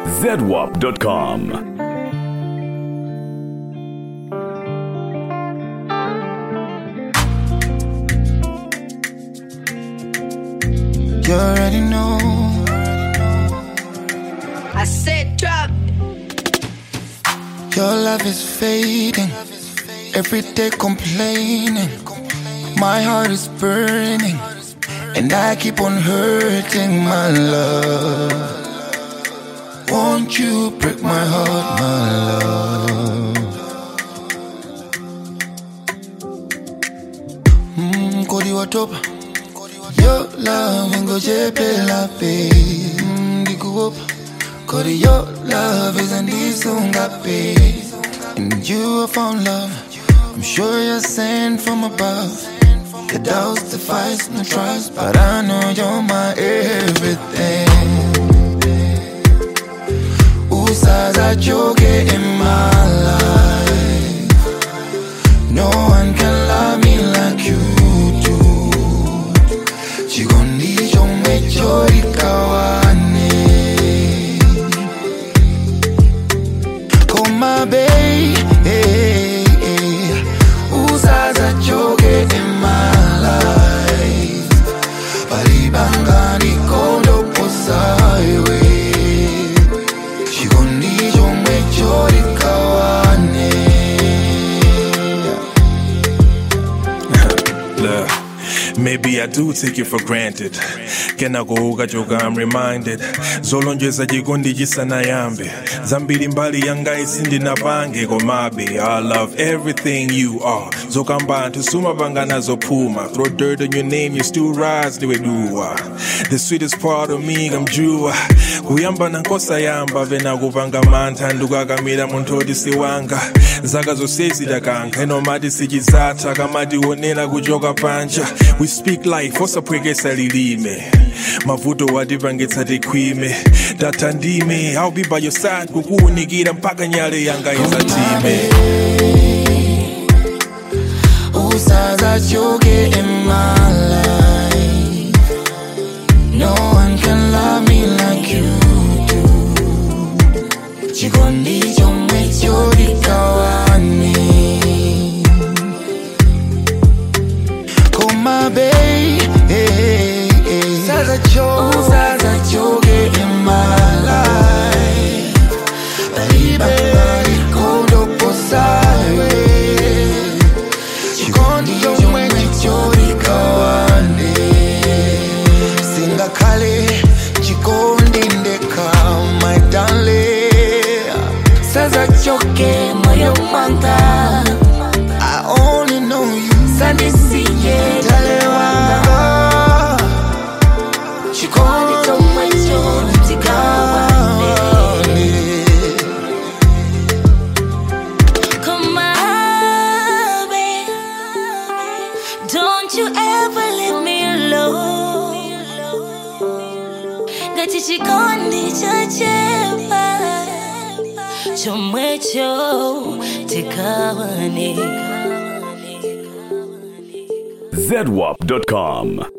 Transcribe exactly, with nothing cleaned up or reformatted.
zedwap dot com. You already know. I said drop. Your love is fading. Every day complaining. My heart is burning. And I keep on hurting, my love. Won't you break my heart, my love? Mmm, Kodi watopa. Your love ain't go jepela pe. Mmm, diku opa. Kodi your love isn't this ungape. And you have found love. I'm sure you're sent from above. The doubts, the fights, no trust, but I know you're my everything. Usaza joke in my life. No one can love me like you do. Chikondi chomwe chori kawane. Come my baby. Usaza joke in my life. Balibangani kondo posaiwe. Chikondi chomwe chori kawane. Look, maybe I do take you for granted. Kena kuuka choka, I'm reminded. Zolonjeza jikondi jisana yambe. Zambiri mbali yanga isindi na bange komabe. I love everything you are. Zokamba tusuma bangana zopuma. Throw dirt on your name, you still rise niwe duwa. The sweetest part of me, I'm jua. Kuyamba na nkosa yamba. Vena kupanga manta nduga kamira montodi siwanga. Zaga zosezi dakanka. Eno mati sijizata kamati wonela kujoka pancha. We speak life, osa pwekesa lilime. Mavuto wadivangitsa tikwime. Datandime, I'll be by your side. Kukunikira mpaka nyale yanga izatime. Usaza choke in my life. No one can love me like you do. Chikondi chomwe chori kawane. Come my baby. Usaza choke, Usaza choke in my life. Baby, kondo posaiwe. Chikondi chomwe chori kawane. Singa kale, chikondi ndeka, my darling. Usaza choke moyo mwanga. I only know you. Sandi siye dale wanga. Chikondi chomwe chori kawane. Come on, babe. Don't you ever leave me alone. Ngati chikondi chachepa chomwecho tikawane. zedwap dot com.